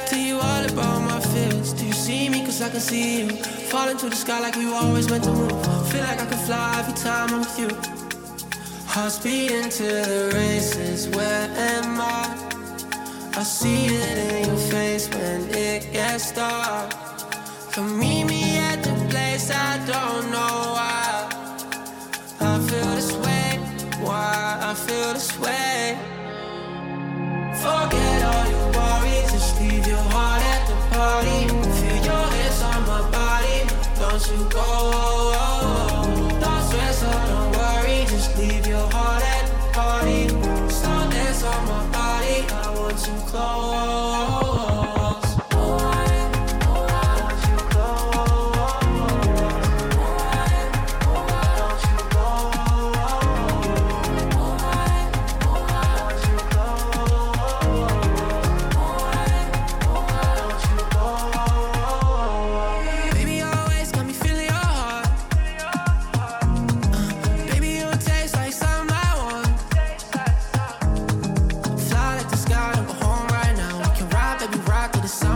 Tell you all about my fears. Do you see me? Cause I can see you. Falling to the sky like we were always meant to move. Feel like I can fly every time I'm with you. Hearts beating to the races. Where am I see it in your face when it gets dark. Come meet me at the place I don't know why I feel this way, why I feel this way. Forget all your worries, just leave your heart at the party. Feel your hips on my body, don't you go. Don't stress out, don't worry, just leave your heart at the party. Slow dance on my body, I want you close. The sun